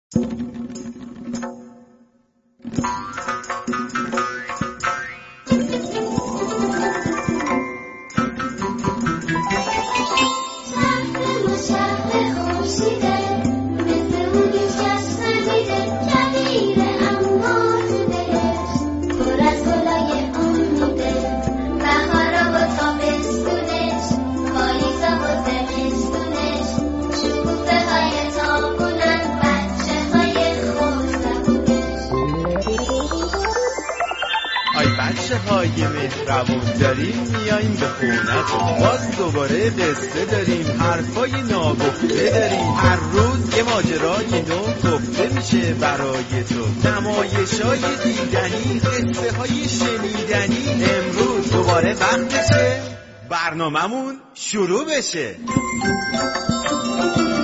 بچه‌های مهربون داریم میاییم به خونتون، باز دوباره قصه داریم، حرفای ناگفته داریم، هر روز یه ماجرای نو گفته میشه برای تو، نمایشای دیدنی، قصه های شنیدنی. امروز دوباره وقتشه برنامه‌مون شروع بشه.